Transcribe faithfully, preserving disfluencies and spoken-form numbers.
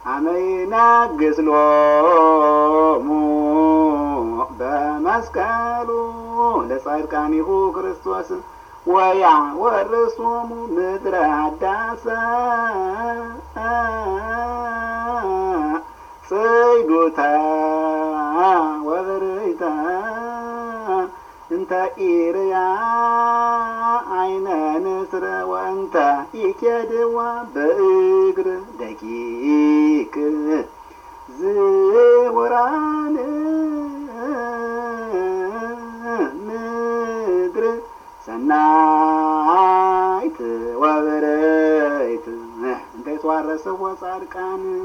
አመይናግስ ሎሙ በመስቀሉ ለጻድቃኒሁ ክርስቶስ ወያ ወርሶሙ ምድረ አዳሰ ጽይዱታ ወበርይታ እንተ ኢርያ አይነ ንስረ ወእንተ ኢኬድዋ በእግር ደቂቅ ዝውራን ምድር ሰናይት ወበረይት እንተ ይትዋረሰው ጻድቃን